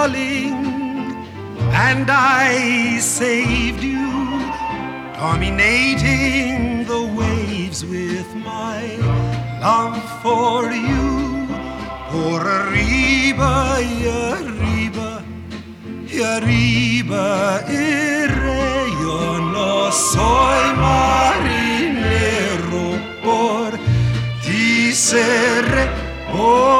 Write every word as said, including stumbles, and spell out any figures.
falling, and I saved you, dominating the waves with my love for you. Por arriba y arriba y arriba iré. Yo no soy marinero, por ti seré. Oh,